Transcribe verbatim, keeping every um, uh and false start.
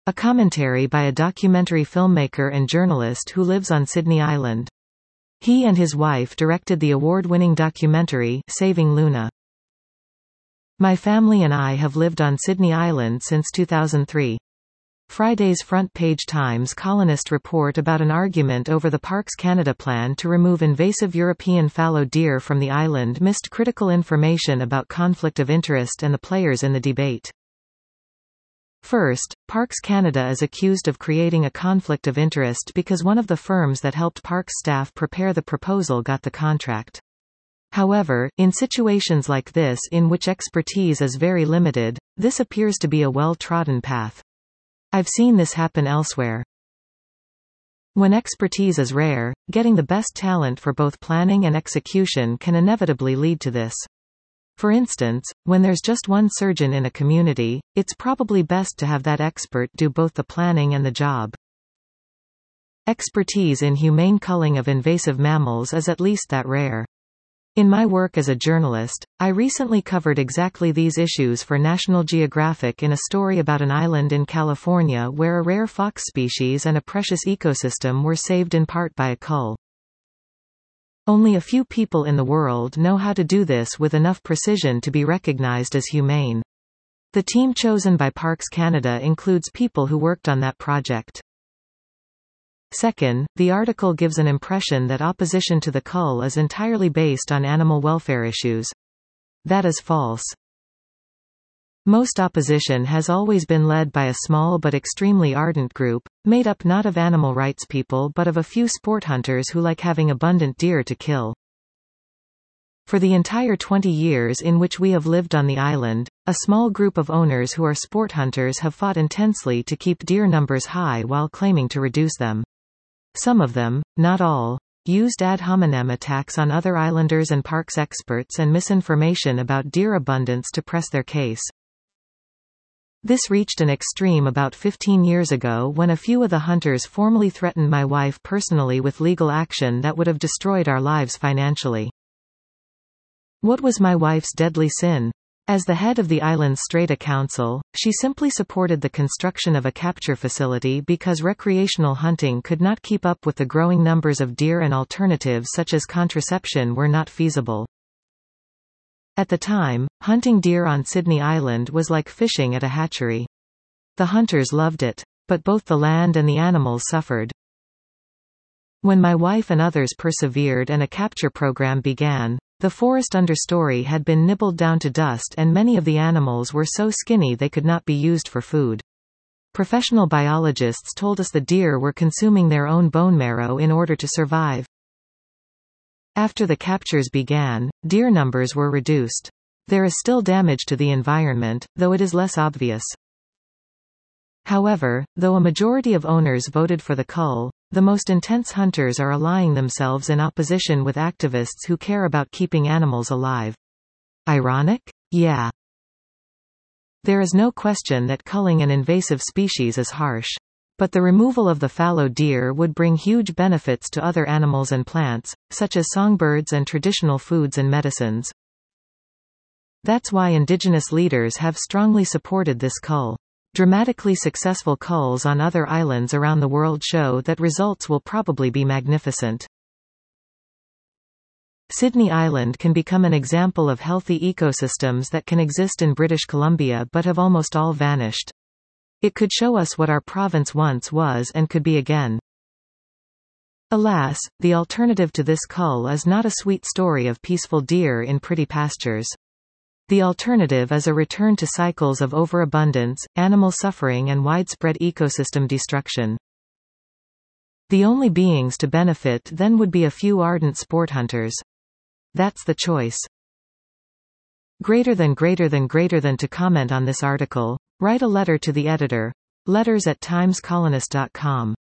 A commentary by a documentary filmmaker and journalist who lives on Sydney Island. He and his wife directed the award-winning documentary, Saving Luna. My family and I have lived on Sydney Island since two thousand three. Friday's front-page Times columnist report about an argument over the Parks Canada plan to remove invasive European fallow deer from the island missed critical information about conflict of interest and the players in the debate. First, Parks Canada is accused of creating a conflict of interest because one of the firms that helped Parks staff prepare the proposal got the contract. However, in situations like this in which expertise is very limited, this appears to be a well-trodden path. I've seen this happen elsewhere. When expertise is rare, getting the best talent for both planning and execution can inevitably lead to this. For instance, when there's just one surgeon in a community, it's probably best to have that expert do both the planning and the job. Expertise in humane culling of invasive mammals is at least that rare. In my work as a journalist, I recently covered exactly these issues for National Geographic in a story about an island in California where a rare fox species and a precious ecosystem were saved in part by a cull. Only a few people in the world know how to do this with enough precision to be recognized as humane. The team chosen by Parks Canada includes people who worked on that project. Second, the article gives an impression that opposition to the cull is entirely based on animal welfare issues. That is false. Most opposition has always been led by a small but extremely ardent group, made up not of animal rights people but of a few sport hunters who like having abundant deer to kill. For the entire twenty years in which we have lived on the island, a small group of owners who are sport hunters have fought intensely to keep deer numbers high while claiming to reduce them. Some of them, not all, used ad hominem attacks on other islanders and parks experts and misinformation about deer abundance to press their case. This reached an extreme about fifteen years ago when a few of the hunters formally threatened my wife personally with legal action that would have destroyed our lives financially. What was my wife's deadly sin? As the head of the island's Strata Council, she simply supported the construction of a capture facility because recreational hunting could not keep up with the growing numbers of deer and alternatives such as contraception were not feasible. At the time, hunting deer on Sydney Island was like fishing at a hatchery. The hunters loved it. But both the land and the animals suffered. When my wife and others persevered and a capture program began, the forest understory had been nibbled down to dust and many of the animals were so skinny they could not be used for food. Professional biologists told us the deer were consuming their own bone marrow in order to survive. After the captures began, deer numbers were reduced. There is still damage to the environment, though it is less obvious. However, though a majority of owners voted for the cull, the most intense hunters are allying themselves in opposition with activists who care about keeping animals alive. Ironic? Yeah. There is no question that culling an invasive species is harsh. But the removal of the fallow deer would bring huge benefits to other animals and plants, such as songbirds and traditional foods and medicines. That's why indigenous leaders have strongly supported this cull. Dramatically successful culls on other islands around the world show that results will probably be magnificent. Sydney Island can become an example of healthy ecosystems that can exist in British Columbia but have almost all vanished. It could show us what our province once was and could be again. Alas, the alternative to this cull is not a sweet story of peaceful deer in pretty pastures. The alternative is a return to cycles of overabundance, animal suffering and widespread ecosystem destruction. The only beings to benefit then would be a few ardent sport hunters. That's the choice. Greater than greater than greater than to comment on this article, write a letter to the editor. Letters at times colonist dot com